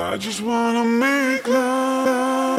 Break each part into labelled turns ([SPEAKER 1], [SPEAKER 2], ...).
[SPEAKER 1] I just wanna make love.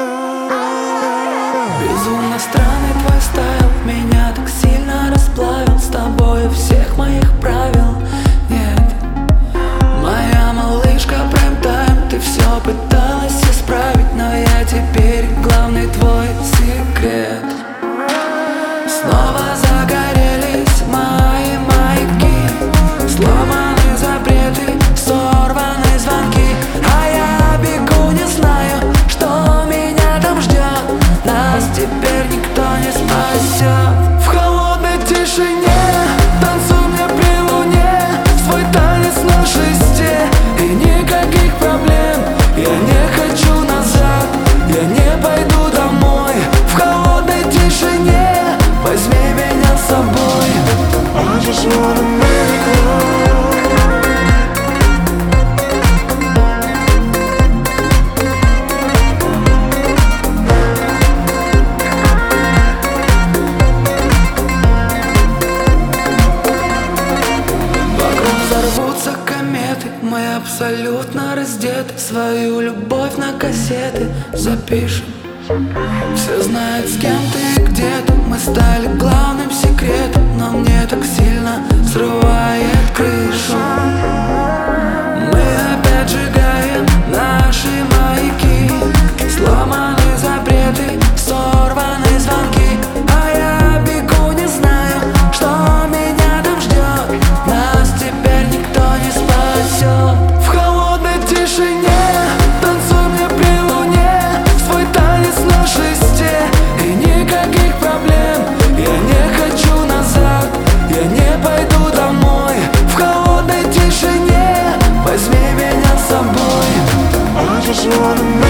[SPEAKER 2] Безумно странный твой стайл, меня так сильно расплавил. С тобой всех моих правил нет. Моя малышка прайм-тайм, ты все пыталась исправить, но я теперь главный твой секрет. Снова загорелись мои маяки, сломаны запреты, сорваны звонки, а я бегу, не знаю, что меня там ждет. Нас теперь никто не спасет. В холодной тишине танцуй мне при луне свой танец на шесте, и никаких проблем. Я не хочу назад, я не пойду домой. В холодной тишине возьми меня с собой.
[SPEAKER 1] I just wanna make love.
[SPEAKER 2] Взорвутся кометы, мы абсолютно раздеты. Свою любовь на кассеты запишем. Все знают, с кем ты и где ты. Мы стали главным секретом, но мне так сильно срывает крышу. Мы опять сжигаем наши маяки, сломаны запреты, сорваны звонки, а я бегу, не знаю, что меня там ждет. Нас теперь никто не спасет. В холодной тишине танцуй мне при луне свой танец на шесте, и никаких проблем. Я не хочу назад, я не пойду домой. В холодной тишине возьми меня с собой.
[SPEAKER 1] I just wanna make